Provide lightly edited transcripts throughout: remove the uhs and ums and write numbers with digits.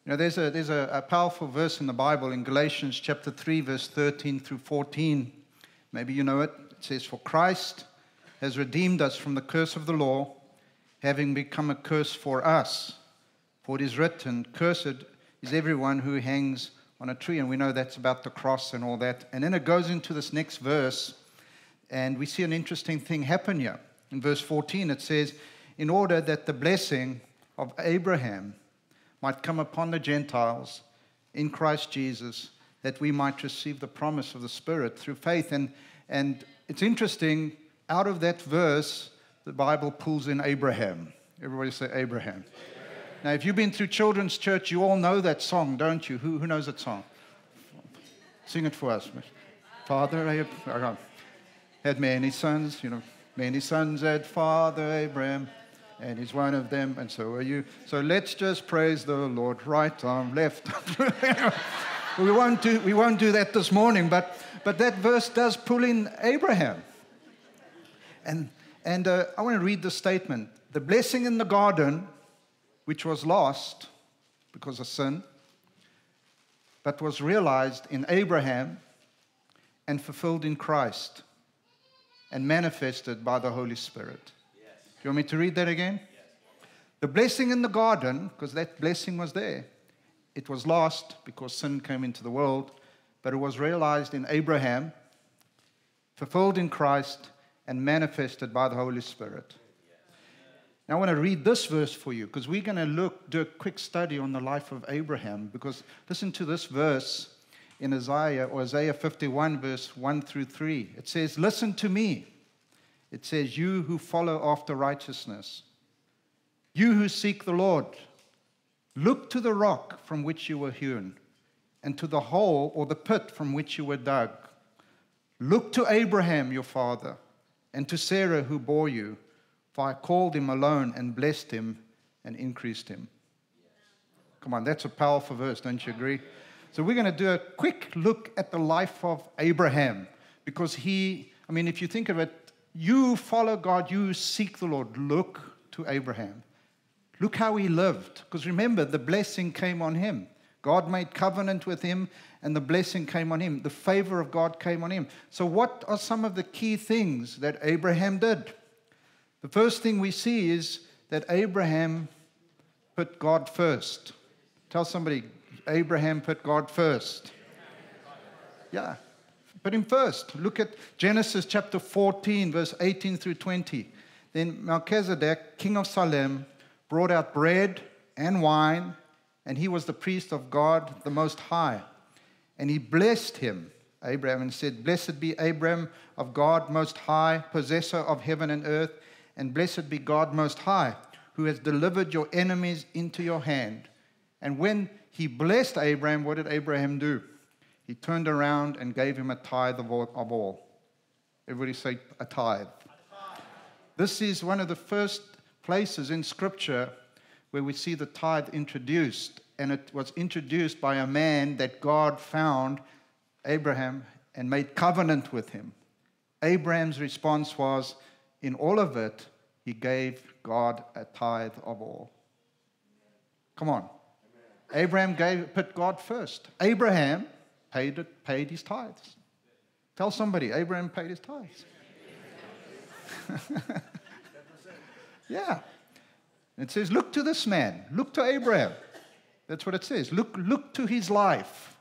You know, there's a powerful verse in the Bible in Galatians chapter 3, verse 13 through 14. Maybe you know it. It says, "For Christ has redeemed us from the curse of the law, having become a curse for us. For it is written, cursed is everyone who hangs on a tree." And we know that's about the cross and all that. And then it goes into this next verse, and we see an interesting thing happen here. In verse 14, it says, "In order that the blessing of Abraham might come upon the Gentiles in Christ Jesus, that we might receive the promise of the Spirit through faith." And it's interesting, out of that verse, the Bible pulls in Abraham. Everybody say Abraham. Now, if you've been through children's church, you all know that song, don't you? Who knows that song? Sing it for us. Father Abraham had many sons, many sons had Father Abraham, and he's one of them, and so are you. So let's just praise the Lord, right arm, left arm. We won't do that this morning, but that verse does pull in Abraham. And I want to read the statement. The blessing in the garden, which was lost because of sin, but was realized in Abraham and fulfilled in Christ and manifested by the Holy Spirit. Yes. Do you want me to read that again? Yes. The blessing in the garden, because that blessing was there, it was lost because sin came into the world, but it was realized in Abraham, fulfilled in Christ, and manifested by the Holy Spirit. Now, I want to read this verse for you, because we're going to do a quick study on the life of Abraham, because listen to this verse in Isaiah 51, verse 1 through 3. It says, "Listen to me." It says, "You who follow after righteousness, you who seek the Lord, look to the rock from which you were hewn, and to the hole or the pit from which you were dug. Look to Abraham your father, and to Sarah who bore you, for I called him alone and blessed him and increased him." Come on, that's a powerful verse, don't you agree? So we're going to do a quick look at the life of Abraham, because if you think of it, you follow God, you seek the Lord. Look to Abraham. Look how he lived, because remember, the blessing came on him. God made covenant with him, and the blessing came on him. The favor of God came on him. So what are some of the key things that Abraham did? The first thing we see is that Abraham put God first. Tell somebody, Abraham put God first. Yeah, put him first. Look at Genesis chapter 14, verse 18 through 20. "Then Melchizedek, king of Salem, brought out bread and wine, and he was the priest of God the Most High. And he blessed him, Abraham, and said, 'Blessed be Abraham of God Most High, possessor of heaven and earth, and blessed be God Most High, who has delivered your enemies into your hand.' And when he blessed Abraham, what did Abraham do? He turned around and gave him a tithe of all." Everybody say a tithe. This is one of the first places in Scripture where we see the tithe introduced. And it was introduced by a man that God found, Abraham, and made covenant with him. Abraham's response was, in all of it, he gave God a tithe of all. Come on. Abraham put God first. Abraham paid his tithes. Tell somebody, Abraham paid his tithes. Yeah. It says, look to this man. Look to Abraham. That's what it says. Look to his life.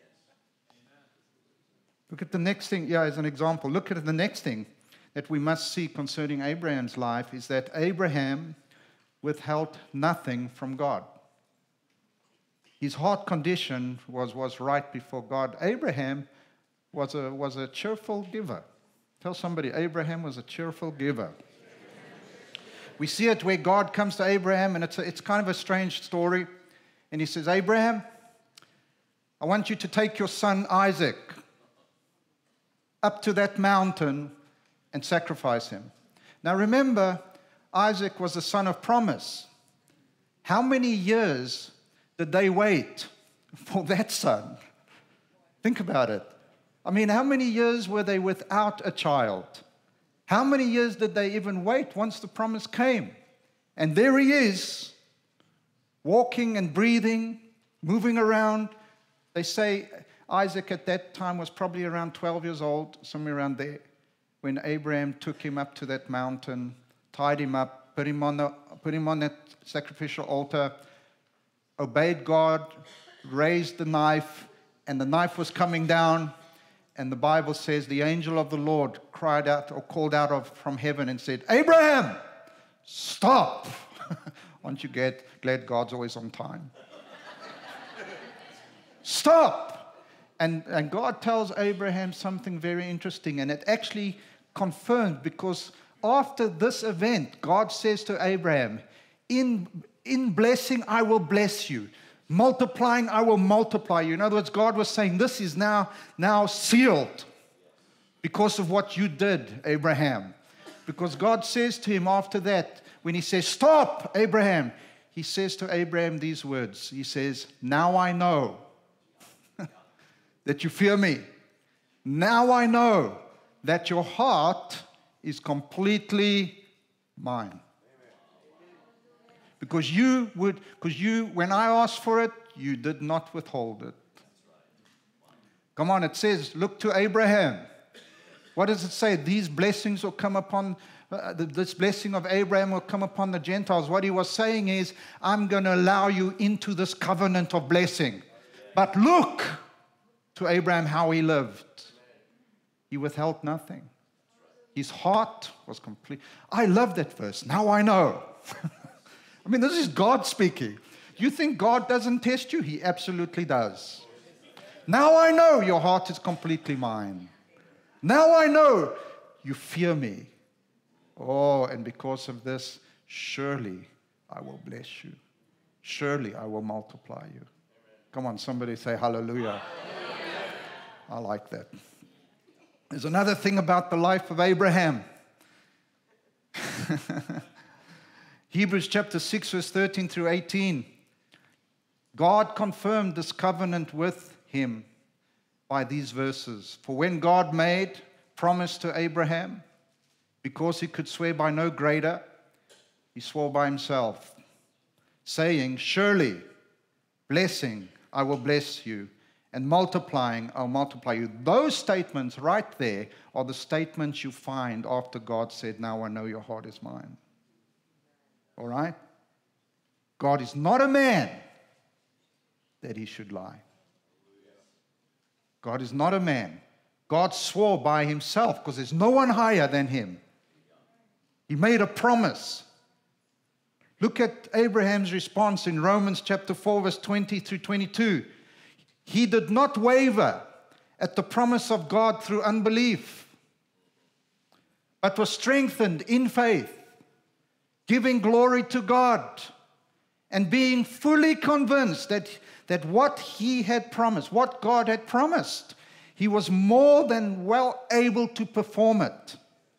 Look at the next thing. Yeah, as an example. Look at the next thing that we must see concerning Abraham's life is that Abraham withheld nothing from God. His heart condition was right before God. Abraham was a cheerful giver. Tell somebody, Abraham was a cheerful giver. We see it where God comes to Abraham, and it's kind of a strange story. And he says, Abraham, I want you to take your son Isaac up to that mountain and sacrifice him. Now remember, Isaac was the son of promise. How many years did they wait for that son? Think about it. I mean, how many years were they without a child? How many years did they even wait once the promise came? And there he is, walking and breathing, moving around. They say Isaac at that time was probably around 12 years old, somewhere around there, when Abraham took him up to that mountain, tied him up, put him on that sacrificial altar, obeyed God, raised the knife, and the knife was coming down. And the Bible says the angel of the Lord cried out or called out from heaven and said, Abraham, stop. Aren't you glad God's always on time? Stop. And God tells Abraham something very interesting, and it actually confirmed, because after this event, God says to Abraham, in blessing I will bless you. Multiplying, I will multiply you. In other words, God was saying, this is now sealed because of what you did, Abraham. Because God says to him after that, when he says, stop, Abraham, he says to Abraham these words. He says, now I know that you fear me. Now I know that your heart is completely mine. Because when I asked for it, you did not withhold it. Come on, it says, look to Abraham. What does it say? These blessings will come upon, this blessing of Abraham will come upon the Gentiles. What he was saying is, I'm going to allow you into this covenant of blessing. But look to Abraham how he lived. He withheld nothing. His heart was complete. I love that verse. Now I know. I mean, this is God speaking. You think God doesn't test you? He absolutely does. Now I know your heart is completely mine. Now I know you fear me. Oh, and because of this, surely I will bless you. Surely I will multiply you. Come on, somebody say hallelujah. I like that. There's another thing about the life of Abraham. Hebrews chapter 6, verse 13 through 18. God confirmed this covenant with him by these verses. For when God made promise to Abraham, because he could swear by no greater, he swore by himself, saying, surely, blessing, I will bless you, and multiplying, I'll multiply you. Those statements right there are the statements you find after God said, now I know your heart is mine. All right? God is not a man that he should lie. God is not a man. God swore by himself because there's no one higher than him. He made a promise. Look at Abraham's response in Romans chapter 4, verse 20 through 22. He did not waver at the promise of God through unbelief, but was strengthened in faith, giving glory to God, and being fully convinced that what he had promised, what God had promised, he was more than well able to perform it.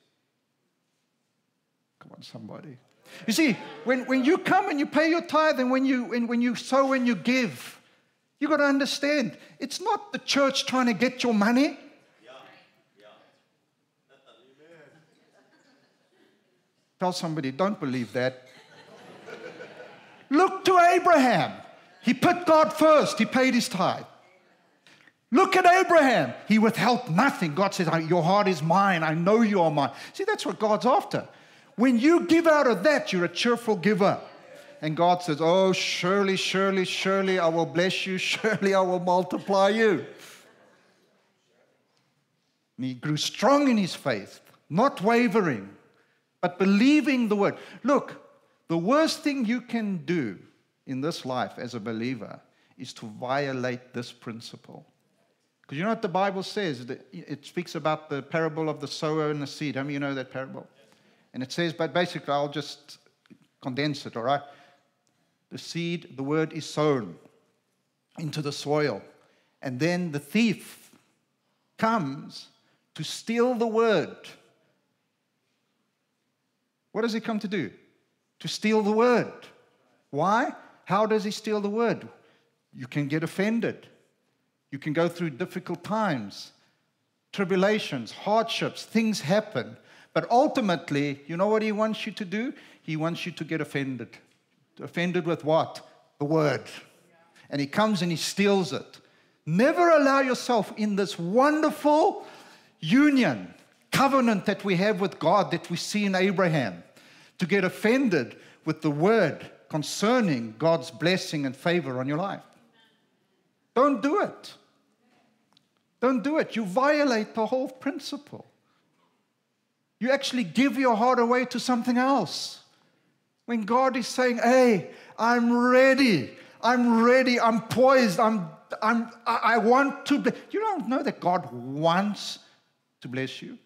Come on, somebody. You see, when you come and you pay your tithe, and when you sow and you give, you got to understand, it's not the church trying to get your money. Tell somebody, don't believe that. Look to Abraham. He put God first. He paid his tithe. Look at Abraham. He withheld nothing. God says, your heart is mine. I know you are mine. See, that's what God's after. When you give out of that, you're a cheerful giver. And God says, oh, surely, surely, surely I will bless you. Surely I will multiply you. And he grew strong in his faith, not wavering, but believing the word. Look, the worst thing you can do in this life as a believer is to violate this principle. Because you know what the Bible says? It speaks about the parable of the sower and the seed. How many of you know that parable? And it says, but basically, I'll just condense it, all right? The seed, the word is sown into the soil. And then the thief comes to steal the word. What does he come to do? To steal the word. Why? How does he steal the word? You can get offended. You can go through difficult times, tribulations, hardships, things happen. But ultimately, you know what he wants you to do? He wants you to get offended. Offended with what? The word. and he comes and he steals it. Never allow yourself in this wonderful union, covenant that we have with God, that we see in Abraham, to get offended with the word concerning God's blessing and favor on your life. Don't do it. Don't do it. You violate the whole principle. You actually give your heart away to something else. When God is saying, hey, I'm ready, I'm poised, I want to bless. You don't know that God wants to bless you?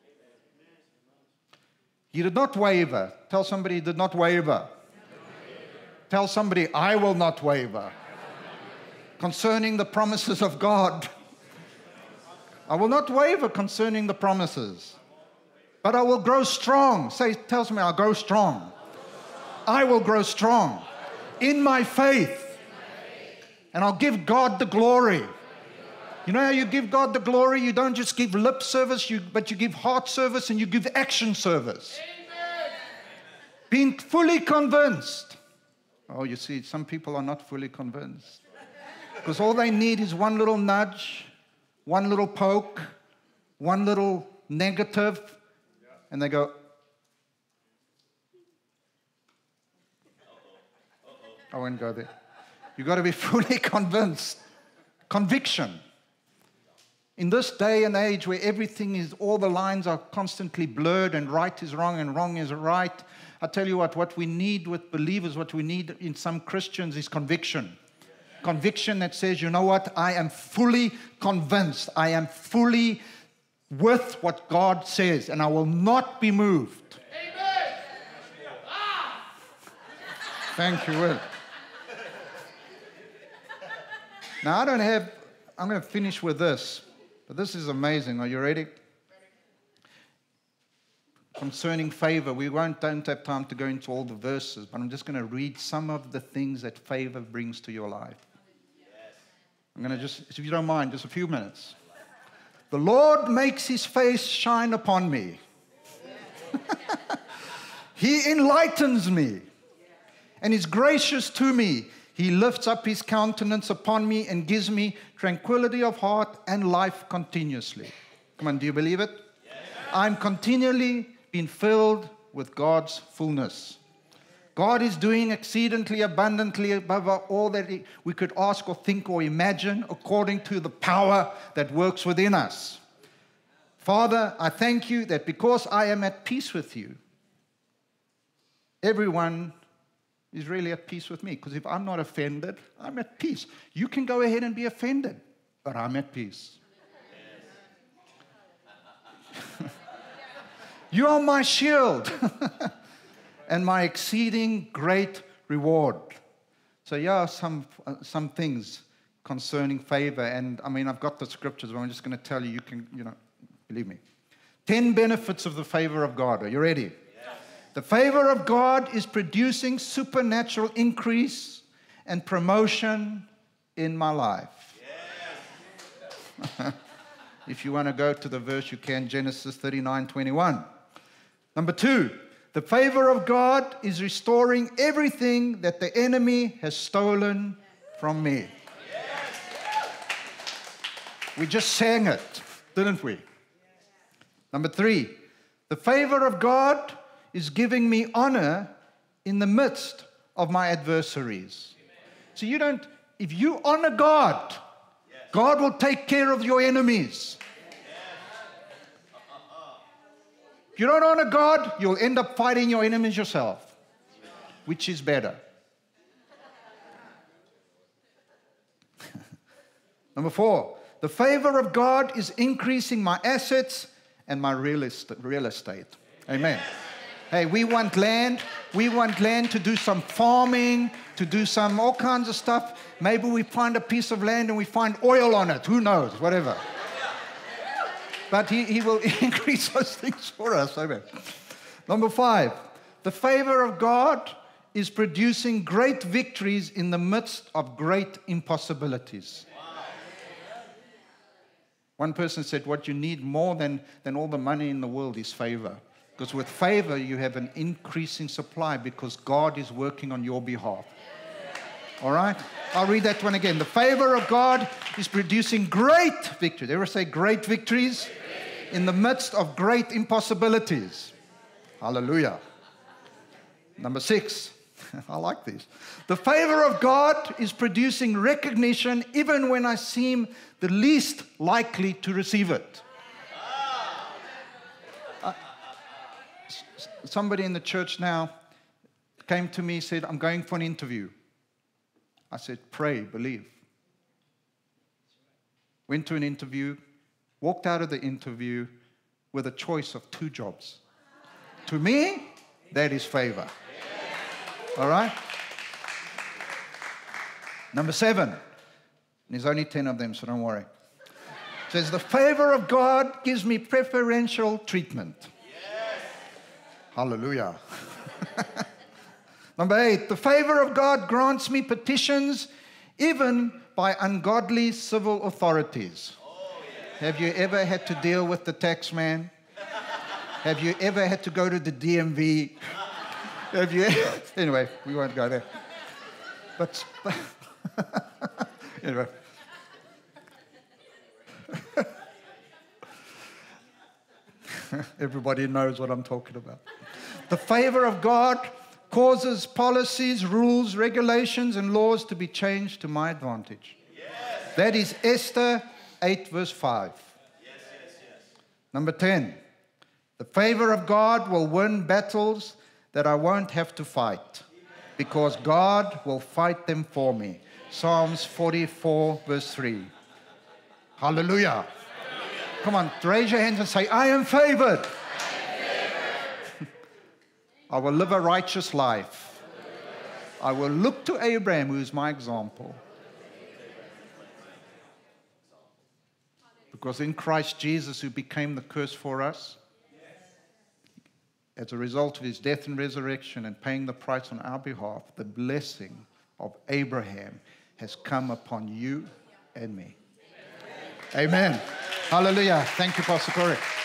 He did not waver. Tell somebody he did not waver. Tell somebody, I will not waver. Concerning the promises of God. I will not waver concerning the promises. But I will grow strong. Tell somebody, I'll grow strong. I will grow strong in my faith. And I'll give God the glory. You know how you give God the glory? You don't just give lip service, but you give heart service and you give action service. Amen. Being fully convinced. Oh, you see, some people are not fully convinced. Because all they need is one little nudge, one little poke, one little negative, and they go, I won't go there. You've got to be fully convinced. Conviction. In this day and age where everything is, all the lines are constantly blurred and right is wrong and wrong is right, I tell you what we need with believers, what we need in some Christians is conviction. Conviction that says, you know what, I am fully convinced. I am fully with what God says and I will not be moved. Amen. Thank you, Will. Now, I'm going to finish with this, but this is amazing. Are you ready? Concerning favor, don't have time to go into all the verses, but I'm just going to read some of the things that favor brings to your life. I'm going to if you don't mind, just a few minutes. The Lord makes his face shine upon me. He enlightens me and is gracious to me. He lifts up his countenance upon me and gives me tranquility of heart and life continuously. Come on, do you believe it? Yes. I'm continually being filled with God's fullness. God is doing exceedingly abundantly above all that we could ask or think or imagine, according to the power that works within us. Father, I thank you that because I am at peace with you, everyone is really at peace with me. Because if I'm not offended, I'm at peace. You can go ahead and be offended, but I'm at peace. You are my shield and my exceeding great reward. So yeah, some things concerning favor. And I mean, I've got the scriptures, but I'm just going to tell you, you can, believe me. 10 benefits of the favor of God. Are you ready? The favor of God is producing supernatural increase and promotion in my life. Yes. If you want to go to the verse, you can. Genesis 39:21. Number 2, the favor of God is restoring everything that the enemy has stolen from me. Yes. We just sang it, didn't we? Number 3, the favor of God is giving me honor in the midst of my adversaries. So if you honor God, God will take care of your enemies. If you don't honor God, you'll end up fighting your enemies yourself. Which is better? Number 4, the favor of God is increasing my assets and my real estate. Amen. Hey, we want land. We want land to do some farming, to do some all kinds of stuff. Maybe we find a piece of land and we find oil on it. Who knows? Whatever. But he will increase those things for us. Amen. Number 5, the favor of God is producing great victories in the midst of great impossibilities. One person said, what you need more than all the money in the world is favor. Because with favor, you have an increasing supply because God is working on your behalf. All right? I'll read that one again. The favor of God is producing great victories. Ever say great victories? In the midst of great impossibilities. Hallelujah. Number 6. I like these. The favor of God is producing recognition even when I seem the least likely to receive it. Somebody in the church now came to me, said, I'm going for an interview. I said, pray, believe. Went to an interview, walked out of the interview with a choice of 2 jobs. To me, that is favor. All right? Number 7. There's only 10 of them, so don't worry. It says, the favor of God gives me preferential treatment. Yes. Hallelujah. Number 8, the favor of God grants me petitions even by ungodly civil authorities. Oh, yeah. Have you ever had to deal with the tax man? Have you ever had to go to the DMV? Have you? Anyway, we won't go there. But anyway. Everybody knows what I'm talking about. The favor of God causes policies, rules, regulations, and laws to be changed to my advantage. Yes. That is Esther 8 verse 5. Yes. Number 10. The favor of God will win battles that I won't have to fight, because God will fight them for me. Psalms 44 verse 3. Hallelujah. Hallelujah. Come on, raise your hands and say, I am favored. I will live a righteous life. I will look to Abraham, who is my example. Because in Christ Jesus, who became the curse for us, as a result of his death and resurrection and paying the price on our behalf, the blessing of Abraham has come upon you and me. Amen. Hallelujah. Thank you, Pastor Corey.